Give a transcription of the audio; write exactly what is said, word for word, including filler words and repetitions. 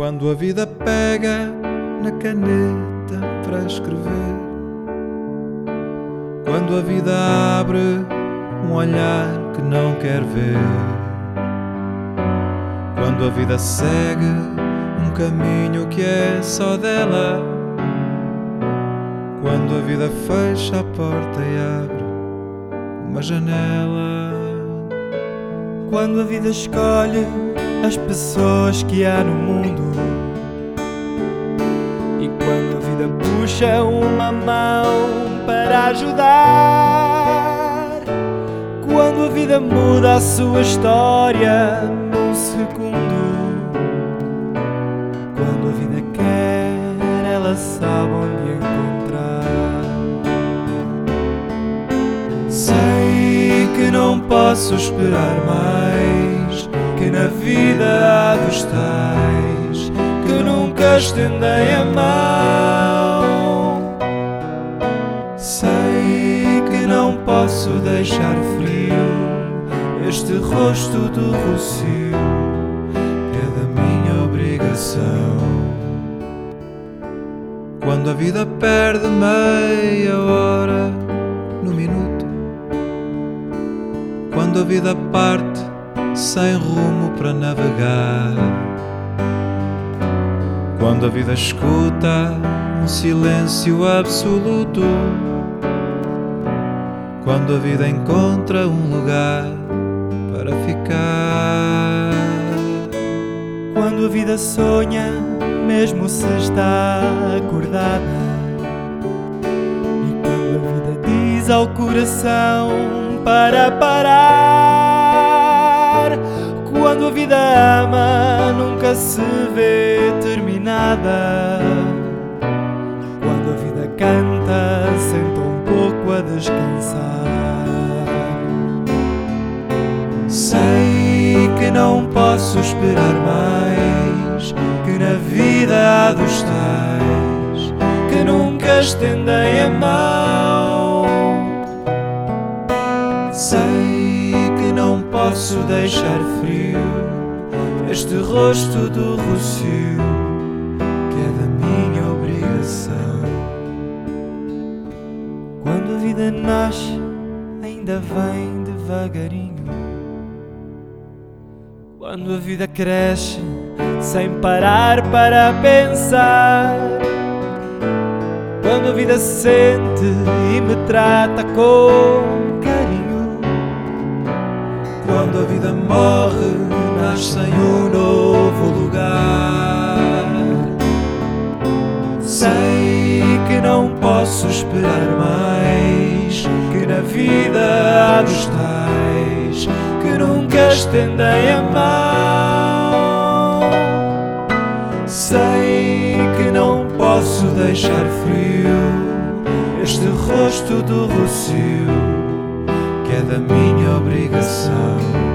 Quando a vida pega na caneta para escrever, quando a vida abre um olhar que não quer ver, quando a vida segue um caminho que é só dela, quando a vida fecha a porta e abre uma janela, quando a vida escolhe as pessoas que há no mundo, e quando a vida puxa uma mão para ajudar, quando a vida muda a sua história num segundo, quando a vida quer, ela sabe onde encontrar. Sei que não posso esperar mais, que na vida há dos tais que nunca estendem a mão. Sei que não posso deixar frio este rosto do rocio, que é da minha obrigação. Quando a vida perde meia hora no minuto, quando a vida parte sem rumo para navegar, quando a vida escuta um silêncio absoluto, quando a vida encontra um lugar para ficar, quando a vida sonha mesmo se está acordada, e quando a vida diz ao coração para parar, quando a vida ama nunca se vê terminada, quando a vida canta senta um pouco a descansar. Sei que não posso esperar mais, que na vida há dos tais que nunca estendem a mão. Sei que não posso deixar frio este rosto do rocio, que é da minha obrigação. Quando a vida nasce, ainda vem devagarinho. Quando a vida cresce, sem parar para pensar. Quando a vida sente e me trata com carinho. Quando a vida morre, nasce em um novo lugar. Sei que não posso esperar mais, que na vida há dos tais que nunca estendem a mão. Sei que não posso deixar frio este rosto do rocio, que é da minha obrigação.